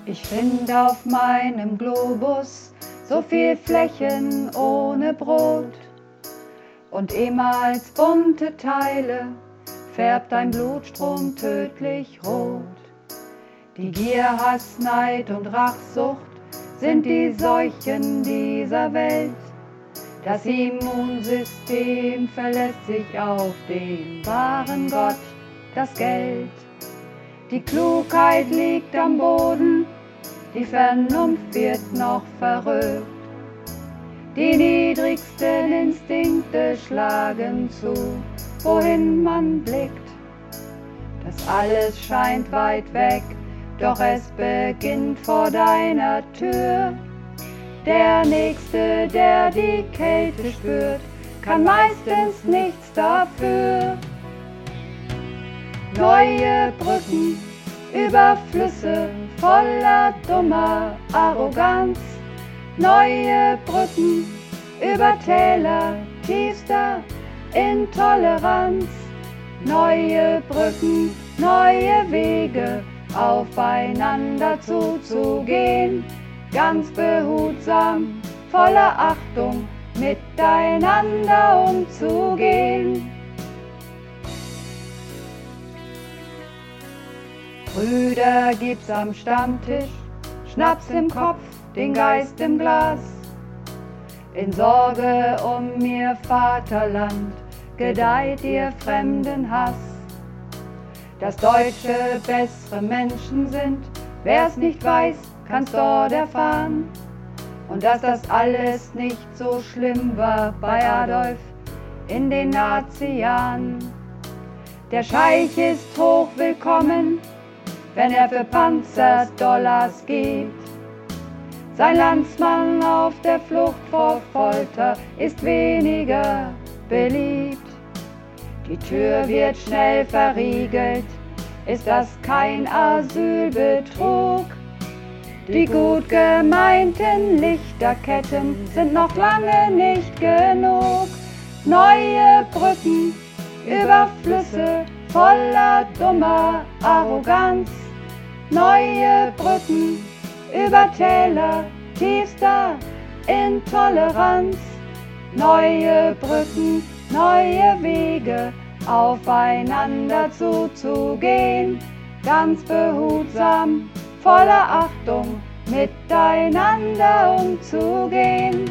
Ich find auf meinem Globus so viel Flächen ohne Brot und ehemals bunte Teile färbt ein Blutstrom tödlich rot. Die Gier, Hass, Neid und Rachsucht sind die Seuchen dieser Welt. Das Immunsystem verlässt sich auf den wahren Gott, das Geld. Die Klugheit liegt am Boden, die Vernunft wird noch verrückt. Die niedrigsten Instinkte schlagen zu, wohin man blickt. Das alles scheint weit weg, doch es beginnt vor deiner Tür. Der Nächste, der die Kälte spürt, kann meistens nichts dafür. Neue Brücken über Flüsse voller dummer Arroganz. Neue Brücken über Täler tiefster Intoleranz. Neue Brücken, neue Wege, aufeinander zuzugehen. Ganz behutsam, voller Achtung, miteinander umzugehen. Brüder gibt's am Stammtisch, Schnaps im Kopf, den Geist im Glas. In Sorge um ihr Vaterland gedeiht ihr fremden Hass. Dass Deutsche bessere Menschen sind, wer's nicht weiß, kann's dort erfahren. Und dass das alles nicht so schlimm war bei Adolf in den Nazi-Jahren. Der Scheich ist hochwillkommen, wenn er für Panzer Dollars gibt. Sein Landsmann auf der Flucht vor Folter ist weniger beliebt. Die Tür wird schnell verriegelt, ist das kein Asylbetrug? Die gut gemeinten Lichterketten sind noch lange nicht genug. Neue Brücken über Flüsse voller dummer Arroganz. Neue Brücken über Täler tiefster Intoleranz. Neue Brücken, neue Wege, aufeinander zuzugehen. Ganz behutsam, voller Achtung, miteinander umzugehen.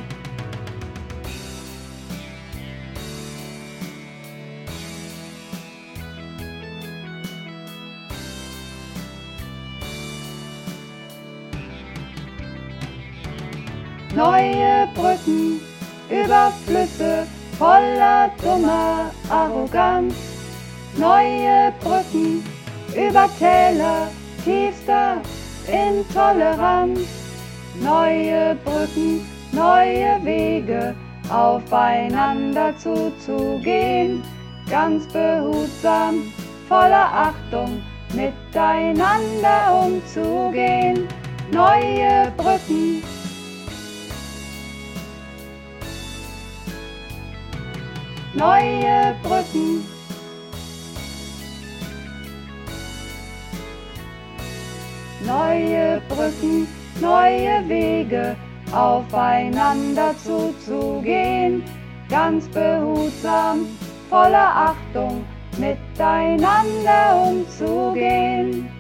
Neue Brücken über Flüsse voller dummer Arroganz. Neue Brücken über Täler tiefster Intoleranz. Neue Brücken, neue Wege, aufeinander zuzugehen. Ganz behutsam, voller Achtung, miteinander umzugehen. Neue Brücken. Neue Brücken. Neue Brücken, neue Wege, aufeinander zuzugehen. Ganz behutsam, voller Achtung, miteinander umzugehen.